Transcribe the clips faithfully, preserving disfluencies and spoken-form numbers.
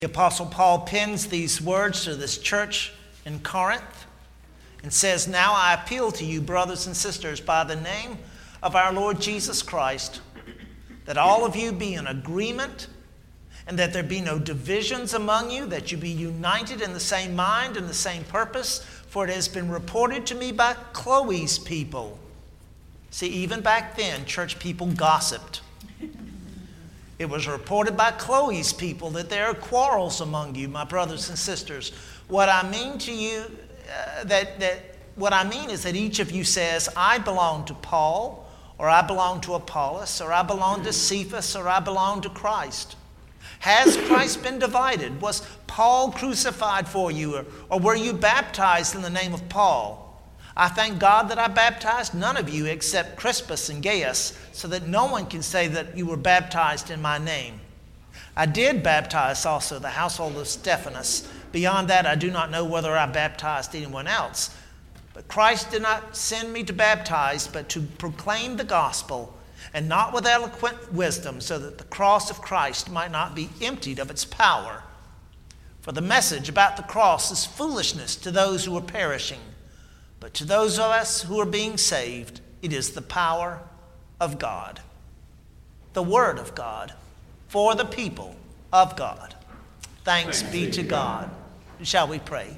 The Apostle Paul pens these words to this church in Corinth and says, "Now I appeal to you, brothers and sisters, by the name of our Lord Jesus Christ, that all of you be in agreement and that there be no divisions among you, that you be united in the same mind and the same purpose. For it has been reported to me by Chloe's people." See, even back then, church people gossiped. It was reported by Chloe's people that there are quarrels among you, my brothers and sisters. What I mean to you, uh, that, that what I mean is that each of you says, "I belong to Paul," or "I belong to Apollos," or "I belong to Cephas," or "I belong to Christ." Has Christ been divided? Was Paul crucified for you, or, or were you baptized in the name of Paul? I thank God that I baptized none of you except Crispus and Gaius, so that no one can say that you were baptized in my name. I did baptize also the household of Stephanas. Beyond that, I do not know whether I baptized anyone else. But Christ did not send me to baptize, but to proclaim the gospel, and not with eloquent wisdom, so that the cross of Christ might not be emptied of its power. For the message about the cross is foolishness to those who are perishing, but to those of us who are being saved, it is the power of God. The word of God for the people of God. Thanks, Thanks be to God. God. Shall we pray?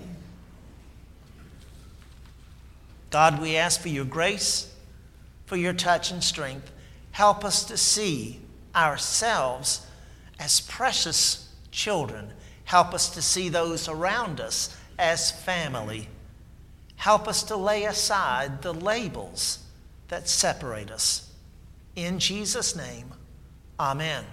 God, we ask for your grace, for your touch and strength. Help us to see ourselves as precious children. Help us to see those around us as family. Help us to lay aside the labels that separate us. In Jesus' name, amen.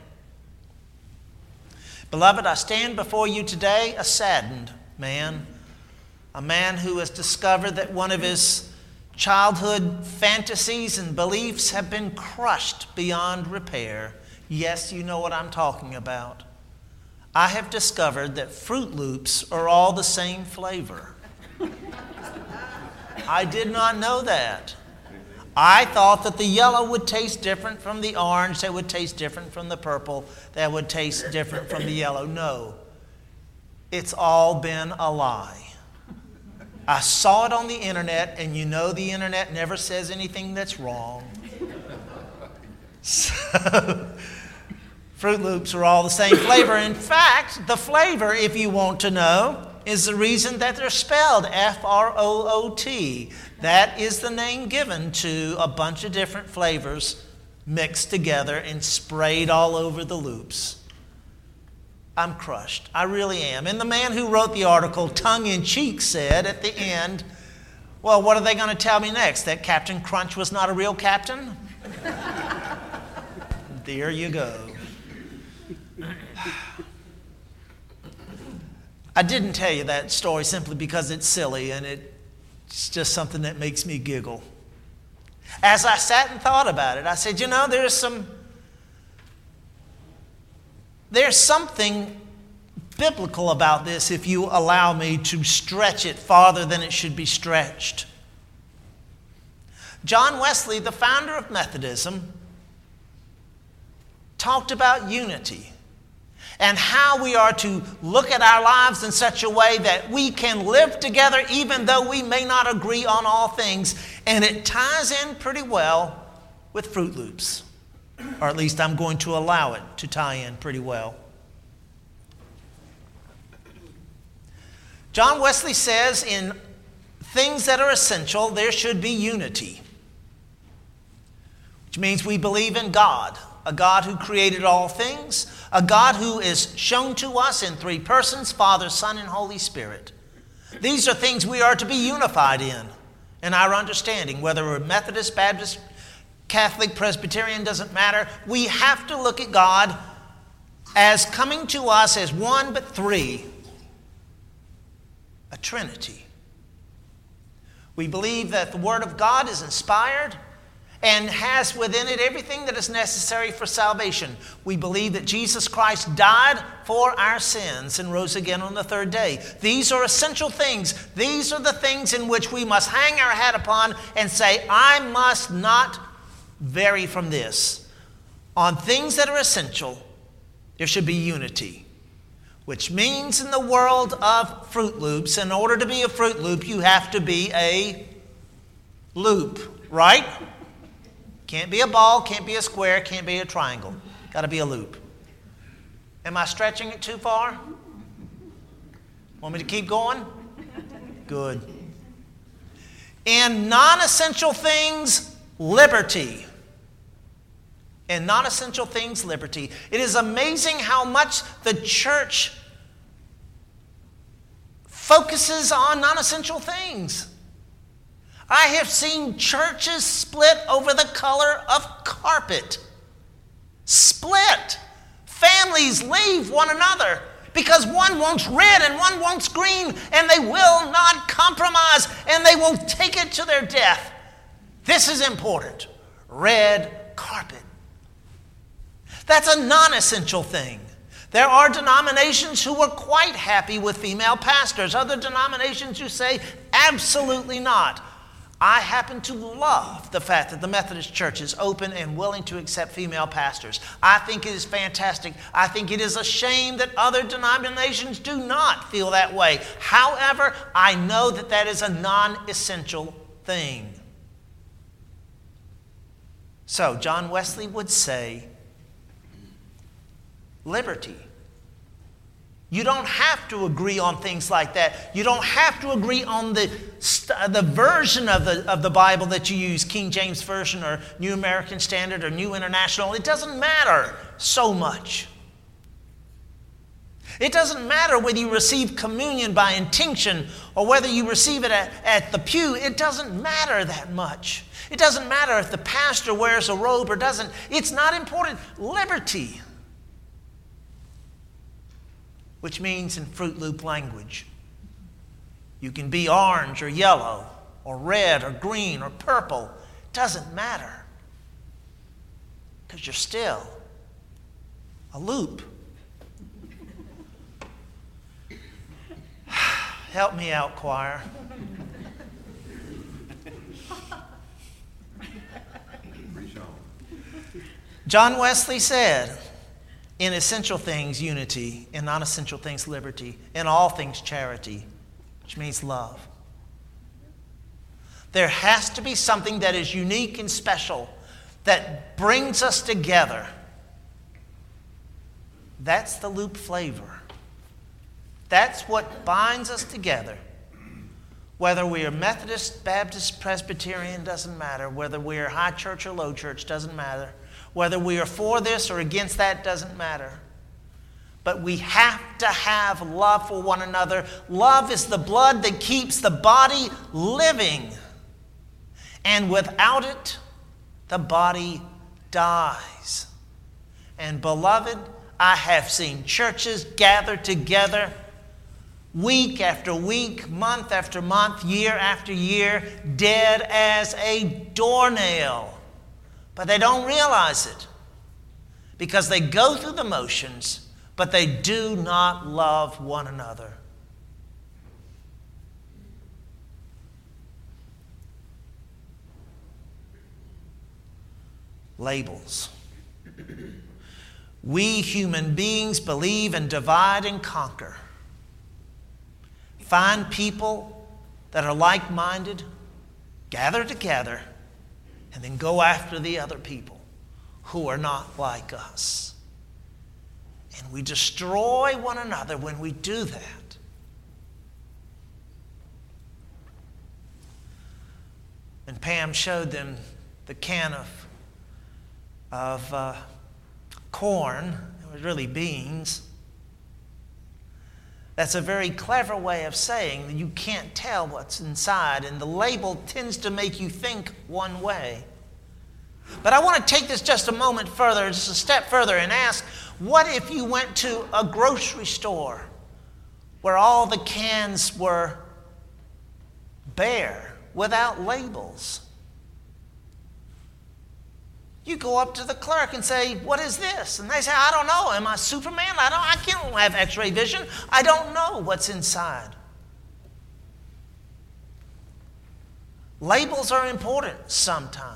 Beloved, I stand before you today a saddened man, a man who has discovered that one of his childhood fantasies and beliefs have been crushed beyond repair. Yes, you know what I'm talking about. I have discovered that Fruit Loops are all the same flavor. I did not know that. I thought that the yellow would taste different from the orange, that would taste different from the purple, that would taste different from the yellow. No, it's all been a lie. I saw it on the internet, and you know the internet never says anything that's wrong. So, Fruit Loops are all the same flavor. In fact, the flavor, if you want to know, is the reason that they're spelled F R O O T. That is the name given to a bunch of different flavors mixed together and sprayed all over the loops. I'm crushed. I really am. And the man who wrote the article, tongue-in-cheek, said at the end, well, what are they going to tell me next? That Captain Crunch was not a real captain? There you go. I didn't tell you that story simply because it's silly and it's just something that makes me giggle. As I sat and thought about it, I said, you know, there's some, there's something biblical about this if you allow me to stretch it farther than it should be stretched. John Wesley, the founder of Methodism, talked about unity and how we are to look at our lives in such a way that we can live together even though we may not agree on all things. And it ties in pretty well with Fruit Loops. Or at least I'm going to allow it to tie in pretty well. John Wesley says in things that are essential, there should be unity. Which means we believe in God. A God who created all things, a God who is shown to us in three persons, Father, Son, and Holy Spirit. These are things we are to be unified in, in our understanding, whether we're Methodist, Baptist, Catholic, Presbyterian, doesn't matter. We have to look at God as coming to us as one but three, a Trinity. We believe that the Word of God is inspired and has within it everything that is necessary for salvation. We believe that Jesus Christ died for our sins and rose again on the third day. These are essential things. These are the things in which we must hang our hat upon and say, I must not vary from this. On things that are essential, there should be unity. Which means in the world of Fruit Loops, in order to be a Fruit Loop, you have to be a loop, right? Can't be a ball, can't be a square, can't be a triangle. Got to be a loop. Am I stretching it too far? Want me to keep going? Good. In non-essential things, liberty. In non-essential things, liberty. It is amazing how much the church focuses on non-essential things. I have seen churches split over the color of carpet. Split. Families leave one another because one wants red and one wants green, and they will not compromise, and they will take it to their death. This is important. Red carpet. That's a non-essential thing. There are denominations who are quite happy with female pastors. Other denominations who say, absolutely not. I happen to love the fact that the Methodist Church is open and willing to accept female pastors. I think it is fantastic. I think it is a shame that other denominations do not feel that way. However, I know that that is a non-essential thing. So, John Wesley would say, liberty. You don't have to agree on things like that. You don't have to agree on the, the version of the, of the Bible that you use, King James Version or New American Standard or New International. It doesn't matter so much. It doesn't matter whether you receive communion by intinction or whether you receive it at, at the pew. It doesn't matter that much. It doesn't matter if the pastor wears a robe or doesn't. It's not important. Liberty. Which means in Fruit Loop language, you can be orange or yellow or red or green or purple. It doesn't matter because you're still a loop. Help me out, choir. John Wesley said, in essential things, unity. In non-essential things, liberty. In all things, charity, which means love. There has to be something that is unique and special that brings us together. That's the loop flavor. That's what binds us together. Whether we are Methodist, Baptist, Presbyterian, doesn't matter. Whether we are high church or low church, doesn't matter. Whether we are for this or against that, doesn't matter. But we have to have love for one another. Love is the blood that keeps the body living. And without it, the body dies. And beloved, I have seen churches gather together week after week, month after month, year after year, dead as a doornail. But they don't realize it because they go through the motions, but they do not love one another. Labels. We human beings believe in divide and conquer. Find people that are like-minded, gather together, and then go after the other people who are not like us. And we destroy one another when we do that. And Pam showed them the can of, of uh, corn. It was really beans. That's a very clever way of saying that you can't tell what's inside, and the label tends to make you think one way. But I want to take this just a moment further, just a step further, and ask, what if you went to a grocery store where all the cans were bare, without labels? You go up to the clerk and say, what is this? And they say, I don't know. Am I Superman? I don't. I can't have x-ray vision. I don't know what's inside. Labels are important sometimes.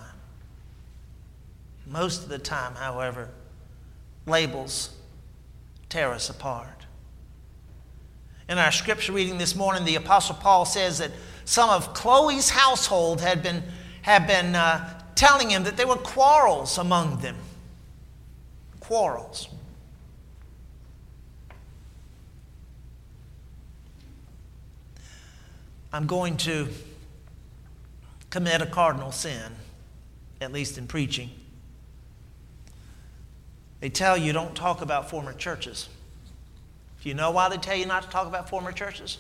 Most of the time, however, labels tear us apart. In our scripture reading this morning, the Apostle Paul says that some of Chloe's household had been, had been uh, telling him that there were quarrels among them. Quarrels. I'm going to commit a cardinal sin, at least in preaching. They tell you don't talk about former churches. Do you know why they tell you not to talk about former churches?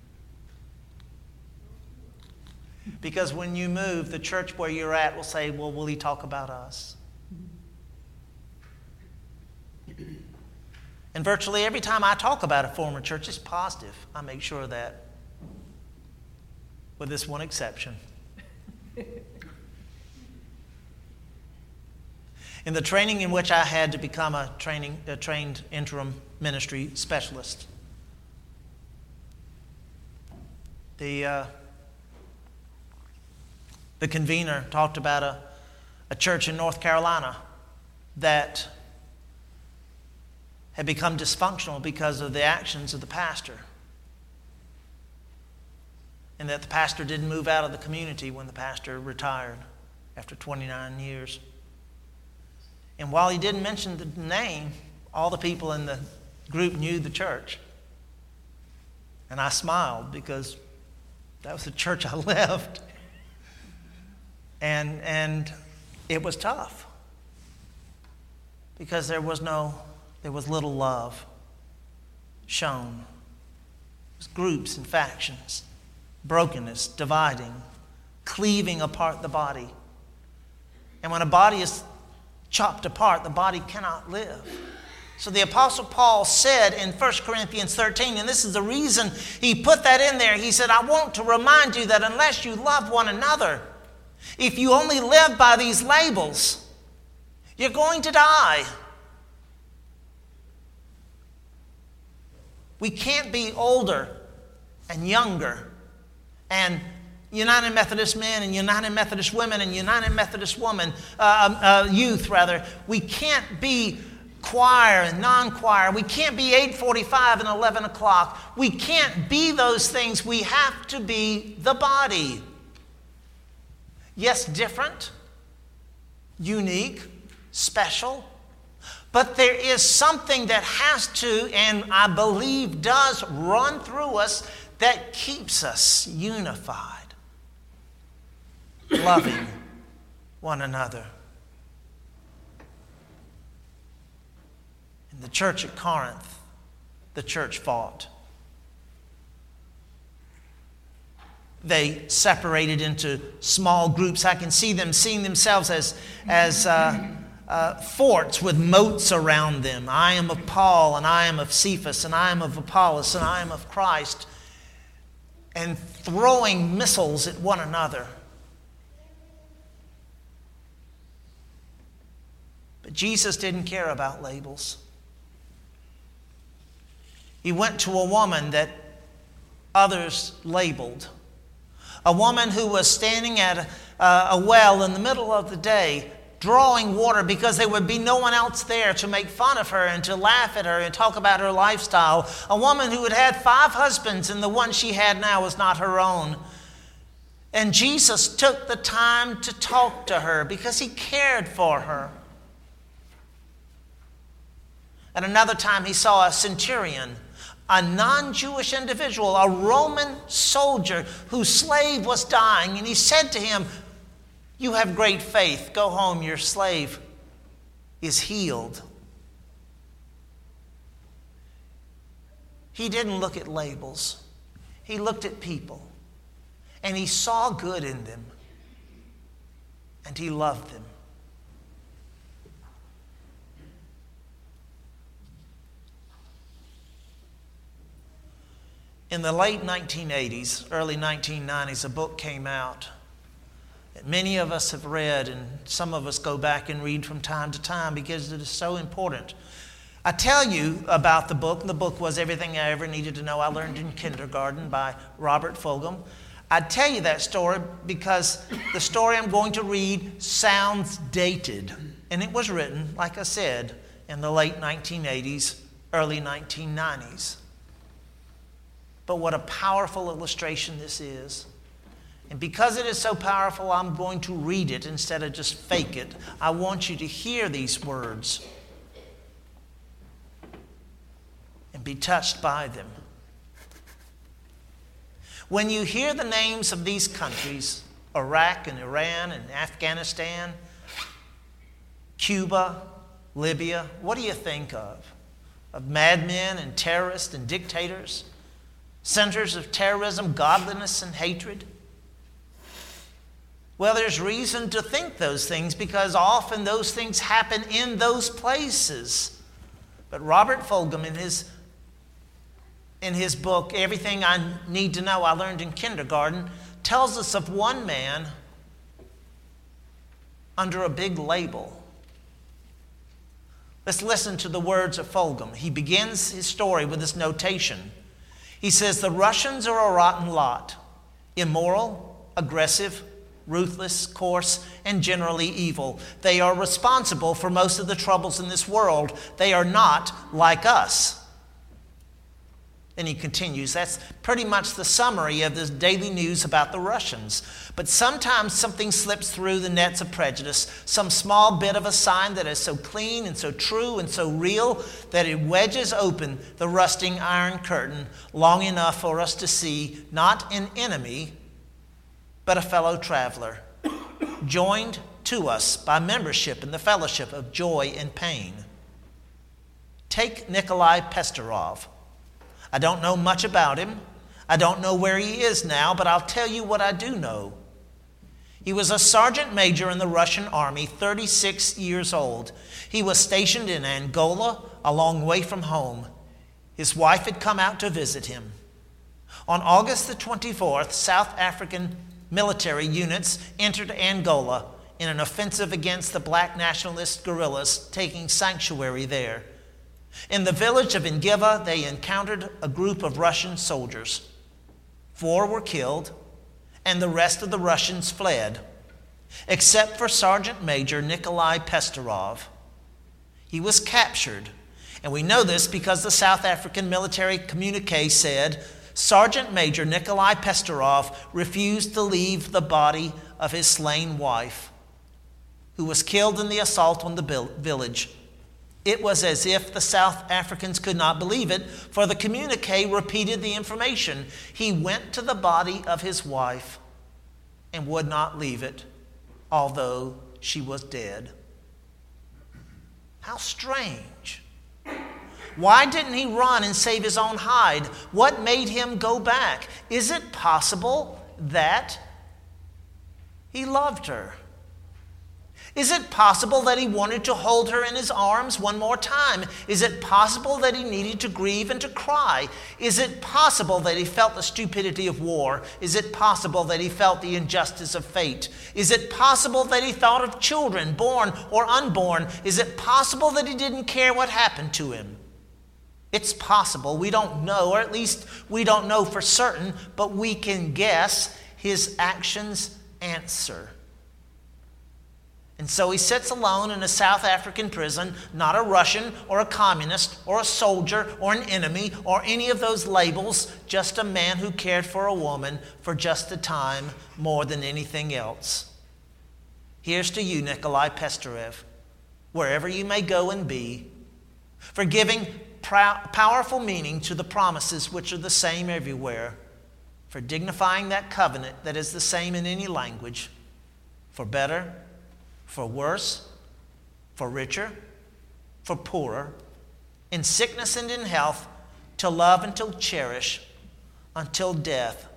Because when you move, the church where you're at will say, well, will he talk about us? And virtually every time I talk about a former church, it's positive. I make sure of that. With this one exception. In the training in which I had to become a, training, a trained interim ministry specialist, the, uh, the convener talked about a, a church in North Carolina that had become dysfunctional because of the actions of the pastor. And that the pastor didn't move out of the community when the pastor retired after twenty-nine years. And while he didn't mention the name, all the people in the group knew the church. And I smiled because that was the church I left. And, and it was tough because there was no, there was little love shown. It was groups and factions, brokenness, dividing, cleaving apart the body. And when a body is chopped apart, the body cannot live. So the Apostle Paul said in First Corinthians thirteen, and this is the reason he put that in there. He said, I want to remind you that unless you love one another, if you only live by these labels, you're going to die. We can't be older and younger and United Methodist men and United Methodist women and United Methodist women, uh, uh, youth rather. We can't be choir and non-choir. We can't be eight forty-five and eleven o'clock. We can't be those things. We have to be the body. Yes, different, unique, special. But there is something that has to, and I believe does, run through us that keeps us unified, loving one another. In the church at Corinth, the church fought. They separated into small groups. I can see them seeing themselves as, as uh, uh, forts with moats around them. I am of Paul, and I am of Cephas, and I am of Apollos, and I am of Christ. And throwing missiles at one another. But Jesus didn't care about labels. He went to a woman that others labeled. A woman who was standing at a, a well in the middle of the day, drawing water because there would be no one else there to make fun of her and to laugh at her and talk about her lifestyle. A woman who had had five husbands and the one she had now was not her own. And Jesus took the time to talk to her because he cared for her. At another time, he saw a centurion, a non-Jewish individual, a Roman soldier whose slave was dying. And he said to him, you have great faith. Go home. Your slave is healed. He didn't look at labels. He looked at people. And he saw good in them. And he loved them. In the late nineteen eighties, early nineteen nineties, a book came out that many of us have read, and some of us go back and read from time to time because it is so important. I tell you about the book. The book was Everything I Ever Needed to Know I Learned in Kindergarten by Robert Fulghum. I tell you that story because the story I'm going to read sounds dated. And it was written, like I said, in the late nineteen eighties, early nineteen nineties. But what a powerful illustration this is. And because it is so powerful, I'm going to read it instead of just fake it. I want you to hear these words and be touched by them. When you hear the names of these countries, Iraq and Iran and Afghanistan, Cuba, Libya, what do you think of? Of madmen and terrorists and dictators? Centers of terrorism, godliness, and hatred? Well, there's reason to think those things because often those things happen in those places. But Robert Fulghum, in his, in his book, Everything I Need to Know I Learned in Kindergarten, tells us of one man under a big label. Let's listen to the words of Fulghum. He begins his story with this notation. He says, the Russians are a rotten lot, immoral, aggressive, ruthless, coarse, and generally evil. They are responsible for most of the troubles in this world. They are not like us. And he continues, that's pretty much the summary of this daily news about the Russians. But sometimes something slips through the nets of prejudice, some small bit of a sign that is so clean and so true and so real that it wedges open the rusting iron curtain long enough for us to see not an enemy, but a fellow traveler, joined to us by membership in the fellowship of joy and pain. Take Nikolai Pestarov. I don't know much about him. I don't know where he is now, but I'll tell you what I do know. He was a sergeant major in the Russian army, thirty-six years old. He was stationed in Angola, a long way from home. His wife had come out to visit him. On August the twenty-fourth, South African military units entered Angola in an offensive against the black nationalist guerrillas taking sanctuary there. In the village of Ingiva, they encountered a group of Russian soldiers. Four were killed, and the rest of the Russians fled, except for Sergeant Major Nikolai Pestarov. He was captured, and we know this because the South African military communique said, Sergeant Major Nikolai Pestarov refused to leave the body of his slain wife, who was killed in the assault on the village. It was as if the South Africans could not believe it, for the communique repeated the information. He went to the body of his wife and would not leave it, although she was dead. How strange. Why didn't he run and save his own hide? What made him go back? Is it possible that he loved her? Is it possible that he wanted to hold her in his arms one more time? Is it possible that he needed to grieve and to cry? Is it possible that he felt the stupidity of war? Is it possible that he felt the injustice of fate? Is it possible that he thought of children, born or unborn? Is it possible that he didn't care what happened to him? It's possible. We don't know, or at least we don't know for certain, but we can guess his actions answer. And so he sits alone in a South African prison, not a Russian or a communist or a soldier or an enemy or any of those labels, just a man who cared for a woman for just a time more than anything else. Here's to you, Nikolai Pestarov, wherever you may go and be, for giving powerful meaning to the promises which are the same everywhere, for dignifying that covenant that is the same in any language, for better, for worse, for richer, for poorer, in sickness and in health, to love and to cherish until death.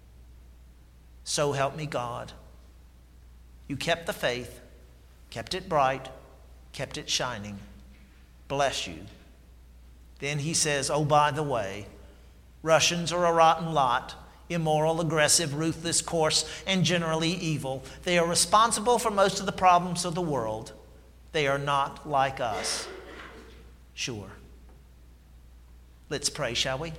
So help me God. You kept the faith, kept it bright, kept it shining. Bless you. Then he says, oh, by the way, Russians are a rotten lot. Immoral, aggressive, ruthless, coarse, and generally evil. They are responsible for most of the problems of the world. They are not like us. Sure. Let's pray, shall we?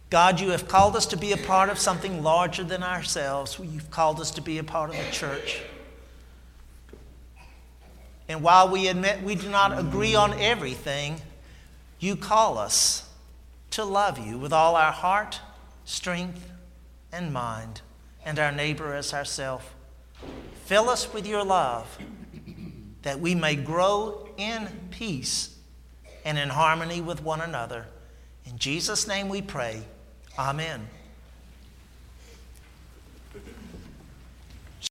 God, you have called us to be a part of something larger than ourselves. You've called us to be a part of the church. And while we admit we do not agree on everything, you call us to love you with all our heart, strength, and mind, and our neighbor as ourselves. Fill us with your love, that we may grow in peace and in harmony with one another. In Jesus' name we pray. Amen.